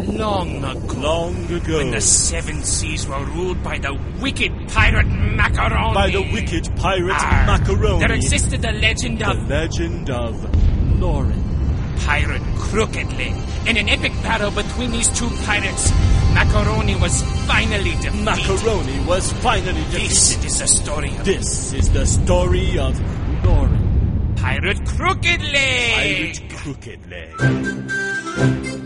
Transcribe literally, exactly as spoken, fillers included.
Long ago. Long ago. When the seven seas were ruled by the wicked pirate Macaroni. By the wicked pirate Arr, Macaroni. There existed the legend The of... legend of Loren. Pirate Crooked Leg. In an epic battle between these two pirates, Macaroni was finally defeated. Macaroni was finally defeated. This is the story of... This is the story of Loren. Pirate Crooked Leg. Pirate Crooked Leg.